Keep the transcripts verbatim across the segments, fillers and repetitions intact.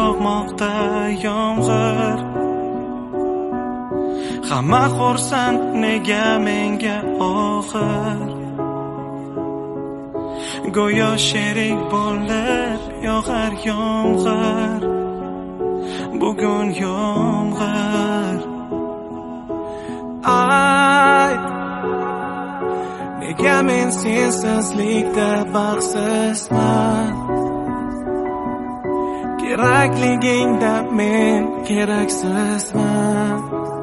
yog'moqda yomg'ir. Hamma xursand, nega menga og'ir? Go'yo sherik bo'lib yog'ar yomg'ir. Bugun yomg'ir. Ay, nega men sensizlikda baxtsizman? Kerakligingda men keraksizman.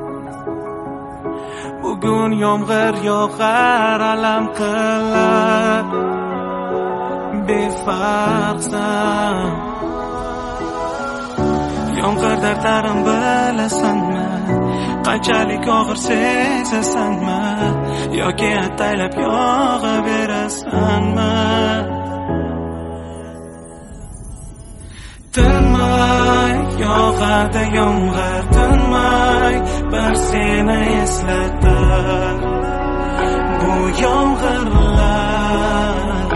Bugun yomg'ir yog'ar, alam qilar, befarqsan. Yomg'ir dardlarim bilasanmi? Qanchalik og'ir sezasanmi? Yoki ataylab yog'averasanmi? Tinmay yog'adi yomg'ir, tinmay bir seni eslatar bu yomg'irlar.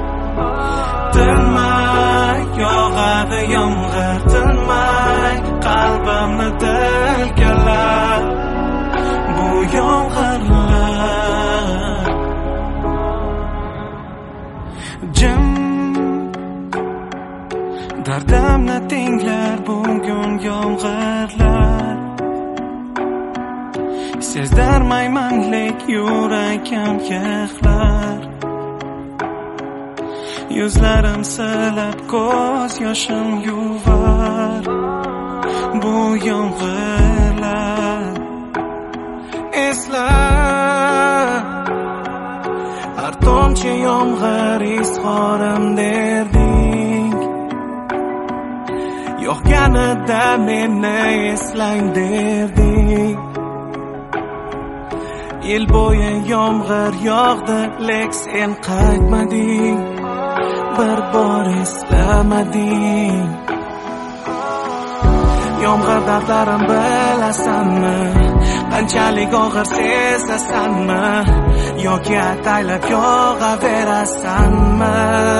Tinmay yog'adi yomg'ir, tinmay qalbimni tilkalar bu yomg'irlar. Jim dardimni tinglar bugun yomg'irlar. Sezdirmayman lek yuragim yig'lar. Yuzlarim silab ko'z yoshim yuvar bu yomg'irlar. Esla, har tomchi yomg'ir izhorim derding. Yo'qganida meni eslang derding. Yil bo'yi yomg'ir yog'di, lek sen qaytmading, bir bor eslamading. Yomg'ir dardlarim bilasanmi? Qanchalik og'ir sezasanmi? Yoki ataylab yog'averasanmi?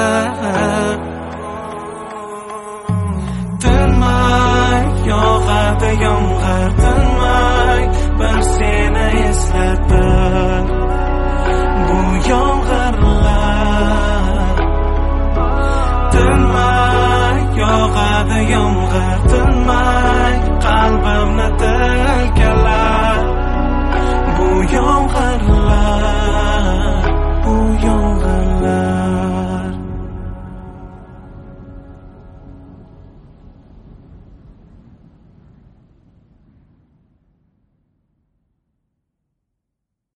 Tinmay yog'adi yomg'ir, tinmay bir seni eslatar